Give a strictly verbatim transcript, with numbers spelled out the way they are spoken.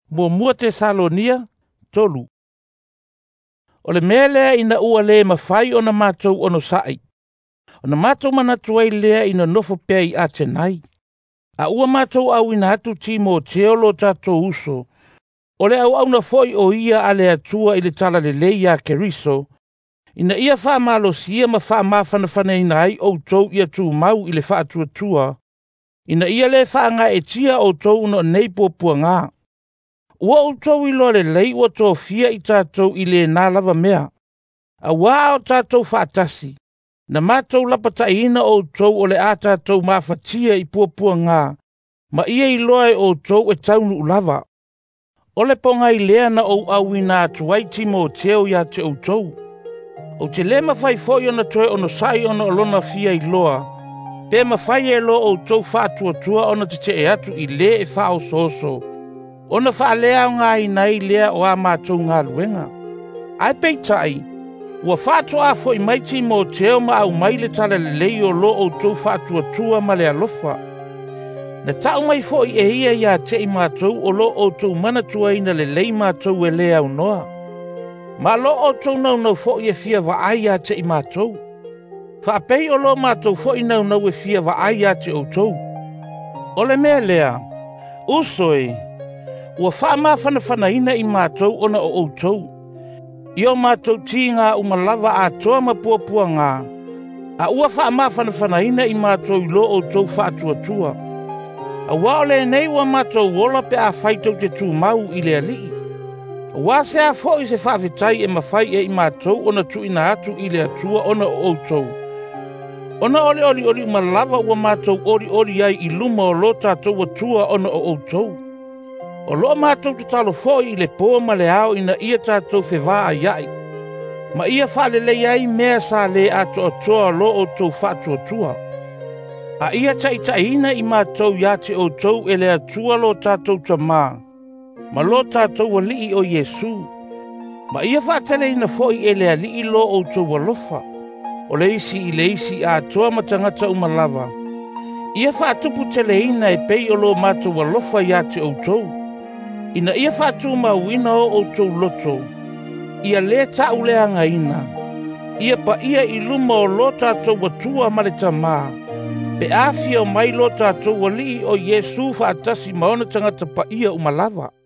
Mua mua Tesalonia, tolu. O le mea lea ina ua le mawhai o na mātou ono sai. O na mātou manatuai lea ina nofo pea i atenai. A ua mātou au ina atu timo teo lo tātou uso. O le au au na foi o ia a le atua i le tala le leia keriso. Ina ia wha malo sia ma wha mawhana whana ina ai o tau ia tu mau i le wha atua tua. Ina ia le wha ngā e tia o tau no neipo pua ngā. Ua o tau i loa le lei ua tō fia i tātou i le nā lava mea. A wā o tātou whaatasi. Na mātou lapata ina o tau o le a tātou mawhatia i pua pua ngā. Ma ia i loa e o tau e taunu ulava. O le ponga i lea na o au ina atuai timo teo ia te o tau. O te le mawhai foi ona toe ono sai ona olona fia i loa. Pe mawhai e lo o tau whātua tua ona te te e atu i le e whao soso. Ona wha lea o ngā i nei lea o a mātou ngā luenga. Ai peitai, ua whātua a fo i maiti mō teo ma au mai le tala le lei o lo o tau whātua tua ma le alofa. Na tau mai fo i e ia ia te i mātou o lo o tau manatua ina le lei mātou e lea au noa. Ma lo o tau nau nau fo i e fia wa ai a te i mātou. Whaapei o lo mātou fo i nau nau e fia wa ai a te o tau. O le mea lea, usoi, ua wha maa whana whana ina i mātou ona o o tau. Io mātou ti ngā umalava a toa ma pua pua ngā. A ua wha maa whana whana ina i mātou i lo o tau whātua tua. A wao le nei ua mātou wola pe a whaitau te tū mau i le alii. A wā se a fo i se whawhitai e mawhai e i mātou ona tu ina atu i le atua ona o o tau. Ona oli oli oli umalava ua mātou oli oli ai i luma o lo tātou atua ona o o tau. O lo mātou te talo foi i le pō ma le ao ina ia tātou whewā a iai. Ma ia whale le iai mea sa le ato atoa lo o tau whātua tua. A ia tai taina i mātou ia te o tau e le atua lo tātou ta mā. Ma lo tātou wa lii o Yesu. Ma ia whātele ina foi e le alii lo o tau walofa. O le isi i le isi a atoa matangata umalava. Ia whātupu tele ina e pei o lo mātou walofa ia te o tau. Ina ia whātu mauina o o tau loto. Ia le tau leanga ina. Ia pa ia i luma o lo tātou watua ma le tamā. Pe awhia o mai lo tātou wali o Yesu whaatasi maona tangata pa ia umalava.